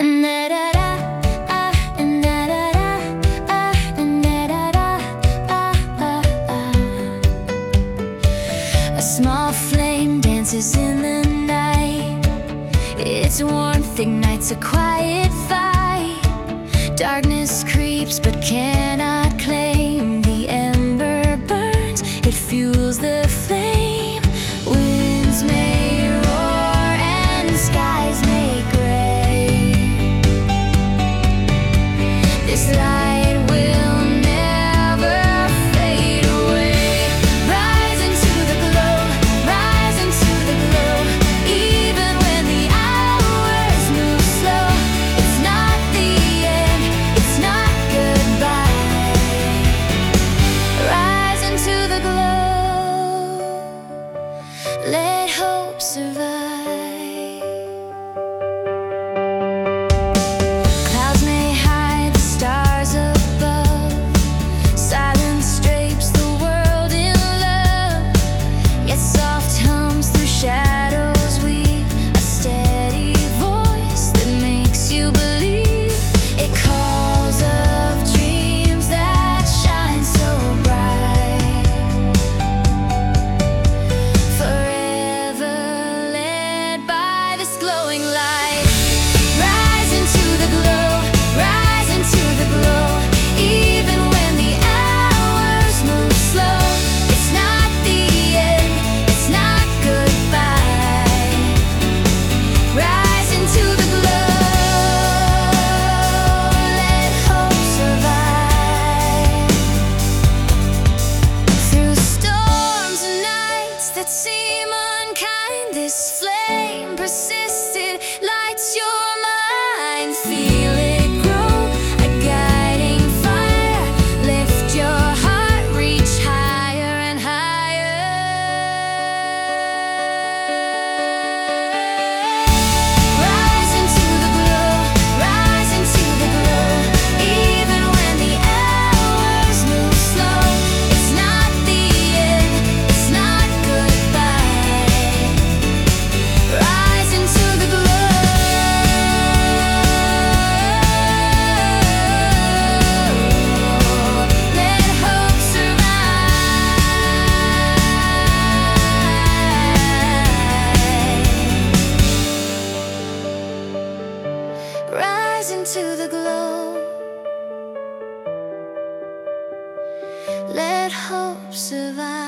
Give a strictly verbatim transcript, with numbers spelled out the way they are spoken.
A small flame dances in the night. Its warmth ignites a quiet fight. Darkness creeps but cannot claim. The ember burns, it fuels the flame. Winds may roar and skies may gray. This light will never fade away. Rise into the glow, rise into the glow. Even when the hours move slow, it's not the end, it's not goodbye. Rise into the glow, let hope survive. Clouds may hide the stars above. Silence drapes the world in love. Yet soft hums through shadows weave a steady voice that makes you believe. It calls of dreams that shine so bright. Forever led by this glowing light. Rise into the glow, rise into the glow. Even when the hours move slow, it's not the end, it's not goodbye. Rise into the glow, let hope survive. Through storms and nights that seem unkind, this flame persisted, lights your mind. Feel it grow, a guiding fire. Lift your heart, reach higher and higher. Rise into the glow, rise into the glow. Even when the hours move slow, it's not the end, it's not goodbye. Rise into the glow, let hope survive. Rise into the glow, let hope survive.